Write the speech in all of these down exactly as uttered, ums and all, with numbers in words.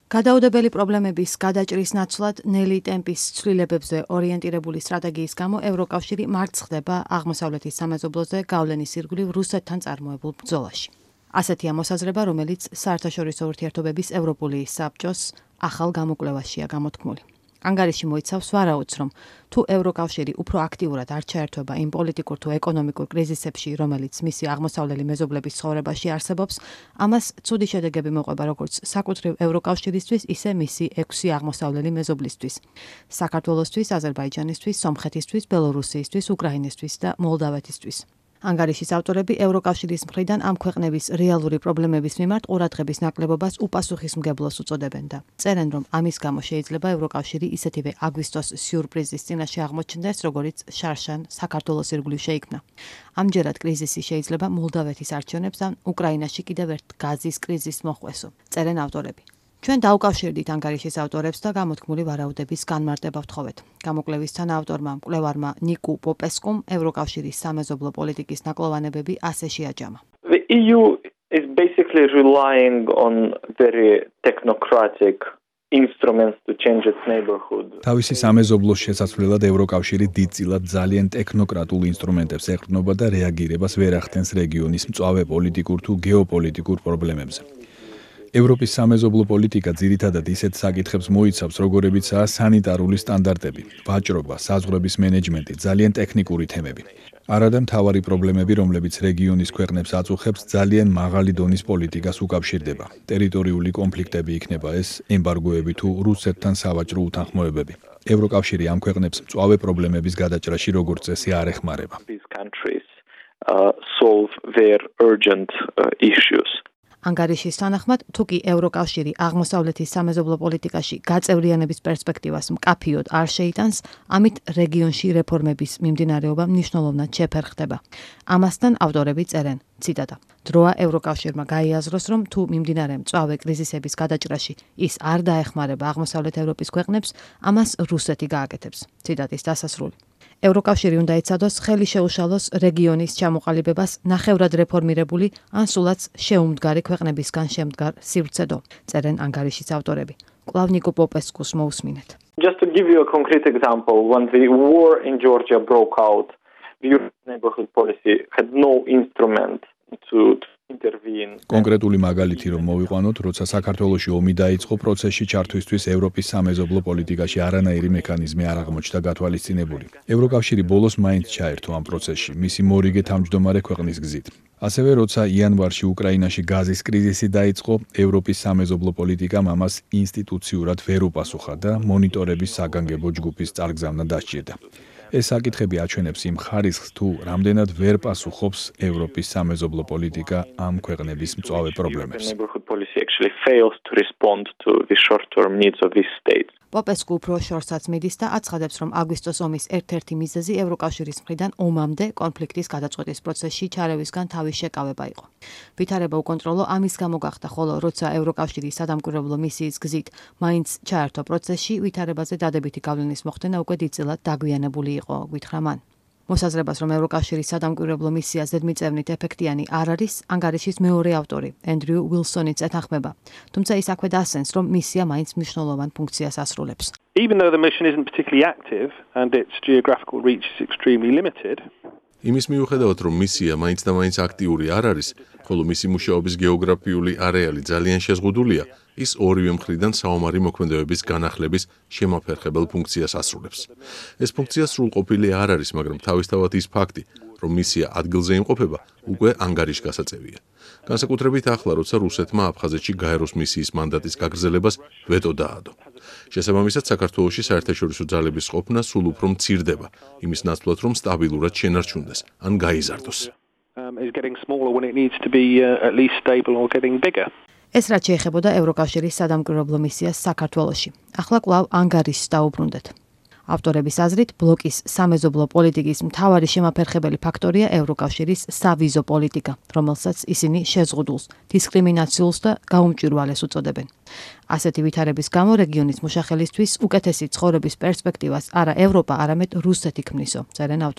გადაუდებელი პრობლემების გადაჭრის ნაცვლად ნელი ტემპის ცვლილებებზე ორიენტირებული სტრატეგიის გამო ევროკავშირი მარცხდება აღმოსავლეთის სამეზობლოზე გავლენის ირგვლივ რუსეთთან წარმოებულ ბრძოლაში. ასეთია მოსაზრება, რომელიც საერთაშორისო ურთიერთობების ევროპული საბჭოს ახალ გამოკვლევაშია გამოთქმული. ანგარიში მოიცავს ვარაუდს, რომ თუ ევროკავშირი უფრო აქტიურად არ ჩაერთვება იმ პოლიტიკურ თუ ეკონომიკურ კრიზისებში, რომელიც მისი აღმოსავლელი მეზობლების ცხოვრებაში არსებობს, ამას ცუდი შედეგები მოყვება როგორც საკუთრივ ევროკავშირისთვის, ისე მისი ექვსი აღმოსავლელი მეზობლისთვის: საქართველოსთვის, აზერბაიჯანისთვის, სომხეთისთვის, ბელორუსიისთვის, უკრაინისთვის და მოლდავეთისთვის. ანგარიშის ავტორები ევროკავშირის მხრიდან ამ ქვეყნების რეალური პრობლემების მიმართ ყურადღების ნაკლებობას უპასუხისმგებლოს უწოდებენ და წერენ, რომ ამის გამო შეიძლება ევროკავშირი ისეთივე აგვისტოს სიურპრიზის წინაშე აღმოჩნდეს, როგორიც შარშან საქართველოს ირგვლივ შეიქმნა. ამჯერად კრიზისი შეიძლება მოლდავეთის არჩევნებს ან უკრაინაში კიდევ ერთ გაზის კრიზისს მოჰყვესო, წერენ ავტორები. ჩვენ დაუკავშირდით ანგარიშის ავტორებს და გამოთქმული ვარაუდების განმარტება ვთხოვეთ. გამოკვლევის თანაავტორმა მკვლევარმა ნიკუ პოპესკუმ ევროკავშირის სამეზობლო პოლიტიკის ნაკლოვანებები ასე შეაჯამა. The E U is basically relying on very technocratic instruments to change its neighborhood. თავისი სამეზობლოს შესაძლებლად ევროკავშირი დიდწილად ძალიან ტექნოკრატულ ინსტრუმენტებს ეყრდნობა და რეაგირებას ვერ ახდენს რეგიონის მწვავე პოლიტიკურ თუ გეოპოლიტიკურ პრობლემებზე. ევროპის სამეზობლო პოლიტიკა ძირითადად ისეთ საკითხებს მოიცავს, როგორებიცაა სანიტარული სტანდარტები, ვაჭრობა, საზღვრების მენეჯმენტი, ძალიან ტექნიკური თემები. არადა მთავარი პრობლემები, რომლებიც რეგიონის ქვეყნებს აწუხებს, ძალიან მაღალი დონის პოლიტიკას უკავშირდება. ტერიტორიული კონფლიქტები იქნება ეს, ემბარგოები თუ რუსეთთან სავაჭრო უთანხმოებები. ევროკავშირი ამ ქვეყნებს მწვავე პრობლემების გადაჭრაში როგორც წესი არ ეხმარება. ანგარიშის თანახმად, თუ კი ევროკავშირი აღმოსავლეთის სამეზობლო პოლიტიკაში გაწევრიანების პერსპექტივას მკაფიოდ არ შეიტანს, ამით რეგიონში რეფორმების მიმდინარეობა მნიშვნელოვნად შეფერხდება. ამასთან ავტორები წერენ, ციტატა: დროა ევროკავშირმა გაიაზროს, რომ თუ მიმდინარე მწვავე კრიზისების გადაჭრაში ის არ დაეხმარება აღმოსავლეთ ევროპის ქვეყნებს, ამას რუსეთი გააკეთებს. ციტატის დასასრული. ევროკავშირი უნდა ეცადოს ხელი შეუშალოს რეგიონის ჩამოყალიბებას ნახევრად რეფორმირებული ან სულაც შეუმდგარი ქვეყნებისგან შემდგარ სივრცედო, წერენ ანგარიშის ავტორები. კვლავ ნიკუ პოპესკუს მოусმინეთ. Just to give you a concrete example, when the war in Georgia broke out, the European neighborhood policy had no instrument to intervene. კონკრეტული მაგალითი რომ მოვიყვანოთ, როცა საქართველოში ომი დაიწყო, პროცესში ჩართვისთვის ევროპის სამეზობლო პოლიტიკაში არანაირი მექანიზმი არ აღმოჩნდა გათვალისწინებული. ევროკავშირი ბოლოს მაინც ჩაერთო ამ პროცესში, მისი მორიგე თავმჯდომარე ქვეყნის გზით. ასევე როცა იანვარში უკრაინაში გაზის კრიზისი დაიწყო, ევროპის სამეზობლო პოლიტიკამ ამას ინსტიტუციურად ვერ უპასუხა და მონიტორების საგანგებო ჯგუფის წარგზავნა დასჭირდა. ეს საკითხები აჩვენებს იმ ხარისხს, თუ რამდენად ვერ პასუხობს ევროპის სამეზობლო პოლიტიკა ამ ქვეყნების მწვავე პრობლემებს. პოპესკუ უფრო შორსაც მიდის და აცხადებს, რომ აგვისტოს ომის ერთ-ერთი მიზეზი ევროკავშირის მხრიდან ომამდე კონფლიქტის გადაწყვეტის პროცესში ჩარევისგან თავის შეკავება იყო. ვითარება უკონტროლო ამის გამო გახდა, ხოლო როცა ევროკავშირი სადამკვირვებლო მისიის გზით მაინც ჩაერთო პროცესში, ვითარებაზე დადებითი გავლენის მოხდენა უკვე დიდწილად დაგვიანებული იყო, გვითხრა მან. მოსაზრებას, რომ ევროკავშირის სადამკვირვებლო მისია ზედმიწევნით ეფექტიანი არ არის, ანგარიშის მეორე ავტორი, ენდრიუ უილსონიც ეთანხმება. თუმცა ის აქვე დასცენს, რომ მისია მაინც მნიშვნელოვან ფუნქციას ასრულებს. Even though the mission isn't particularly active and its geographical reach is extremely limited, იმის მიუხედავად, რომ მისია მაინც და მაინც აქტიური არ არის, ხოლო მისი მუშაობის გეოგრაფიული არეალი ძალიან შეზღუდულია, ის ორივე მხრიდან საომარი მოქმედებების განახლების შემაფერხებელ ფუნქციას ასრულებს. ეს ფუნქცია სრულყოფილი არ არის, მაგრამ თავისთავად ის ფაქტი, რომ მისია ადგილზე იმყოფება, უკვე ანგარიშგასაწევია. განსაკუთრებით ახლა, როცა რუსეთმა აფხაზეთში გაეროს მისიის მანდატის გაგრძელებას ვეტო დაადო. შესაბამისად, საქართველოში საერთაშორისო ძალების ყოფნა სულ უფრო მცირდება, იმის ნაცვლად, რომ სტაბილურად შენარჩუნდეს ან გაიზარდოს. ეს რაც შეეხებოდა ევროკავშირის სადამკვირვებლო მისიას საქართველოში. ახლა კვლავ ანგარიშს დაუბრუნდეთ. ავტორების აზრით, ბლოკის სამეზობლო პოლიტიკის მთავარი შემაფერხებელი ფაქტორია ევროკავშირის სავიზო პოლიტიკა, რომელსაც ისინი შეზღუდულს, დისკრიმინაციულს და გაუმჭვირვალეს უწოდებენ. ასეთი ვითარების გამო რეგიონის მუშახელისთვის უკეთესი ცხოვრების პერსპექტივას არა ევროპა, არამედ რუსეთი ქმნისო, წერენ ავტორები.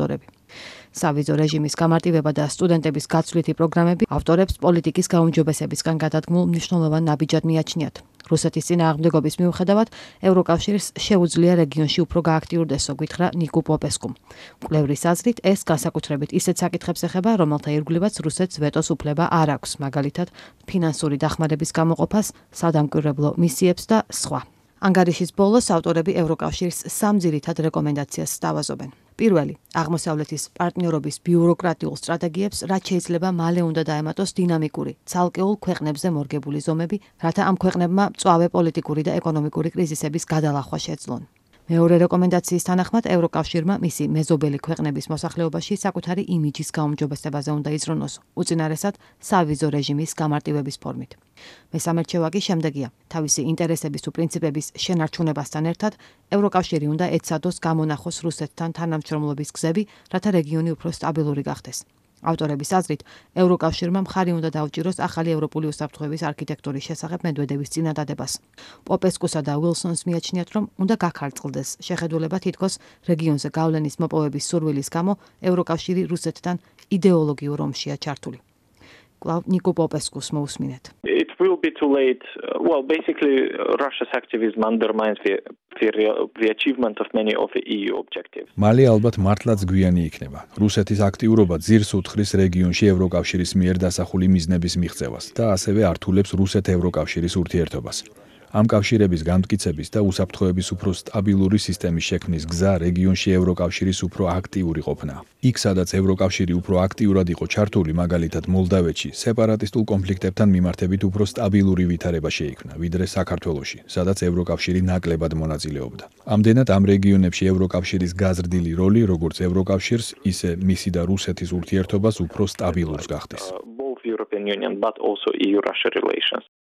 სავიზო რეჟიმის გამარტივება და სტუდენტების გაცვლითი პროგრამები ავტორებს პოლიტიკის გაუმჯობესებისგან გადადგმულ მნიშვნელოვან ნაბიჯად მიაჩნიათ. რუსეთის წინააღმდეგობის მიუხედავად ევროკავშირს შეუძლია რეგიონში უფრო გააქტიურდესო, გითხრა ნიკო პოპესკუმ. მკვლევრის აზრით, ეს განსაკუთრებით ისეთ საკითხებს ეხება, რომელთა ირგვლივაც რუსეთს ვეტოს უფლება არ აქვს, მაგალითად, ფინანსური დახმარების გამოყოფას, სადამკვირვებლო მისიებს და სხვა. ანგარიშის ბოლოს ავტორები ევროკავშირს სამ ძირითად რეკომენდაციას სთავაზობენ. პირველი, აღმოსავლეთის პარტნიორობის ბიუროკრატიულ სტრატეგიებს, რაც შეიძლება მალე უნდა დაემატოს დინამიკური, ცალკეულ ქვეყნებზე მორგებული ზომები, რათა ამ ქვეყნებმა მწვავე პოლიტიკური და ეკონომიკური კრიზისების გადალახვა შეძლონ. მეორე რეკომენდაციის თანახმად ევროკავშირმა მისი მეზობელი ქვეყნების მოსახლეობაში საკუთარი იმიჯის გაუმჯობესებაზე უნდა იზრუნოს, უწინარესად სავიზო რეჟიმის გამარტივების ფორმით. მესამე რჩევა კი შემდეგია. თავისი ინტერესების თუ პრინციპების შენარჩუნებასთან ერთად ევროკავშირი უნდა ეცადოს გამონახოს რუსეთთან თანამშრომლობის გზები, რათა რეგიონი უფრო სტაბილური გახდეს. ავტორების აზრით, ევროკავშირმა მხარი უნდა დაუჭიროს ახალი ევროპული უსაფრთხოების არქიტექტურის შესახებ მედვედევის წინადადებას. პოპესკუსა და უილსონს მიაჩნიათ, რომ უნდა გაქარწყლდეს შეხედულება თითქოს რეგიონზე გავლენის მოპოვების სურვილის გამო ევროკავშირი რუსეთთან იდეოლოგიურ ომშია ჩართული. კვლავ ნიკო პოპესკუს მოусმინეთ. It will be too late. Well, basically, Russia's activism undermines the, the, the achievement of many of the E U objectives. მალე ალბათ მართლაც გვიანი იქნება. რუსეთის აქტიურობა ძირს უთხრის რეგიონში ევროკავშირის მიერ დასახული მიზნების მიღწევას და ასევე ართულებს რუსეთ-ევროკავშირის ურთიერთობას. ამ კავშირების განმტკიცების და უსაფრთხოების უფრო სტაბილური სისტემის შექმნის გზა რეგიონში ევროკავშირის უფრო აქტიური ყოფნა. იქ, სადაც ევროკავშირი უფრო აქტიურად იყო ჩართული, მაგალითად მოლდავეთში, სეპარატისტულ კონფლიქტებთან მიმართებით უფრო სტაბილური ვითარება შეიქმნა, ვიდრე საქართველოში, სადაც ევროკავშირი ნაკლებად მონაწილეობდა. ამდენად ამ რეგიონებში ევროკავშირის გაზრდილი როლი, როგორც ევროკავშირს, ისე მისი და რუსეთის ურთიერთობას უფრო სტაბილურს გახდის. Both European Union but also E U-Russia relations.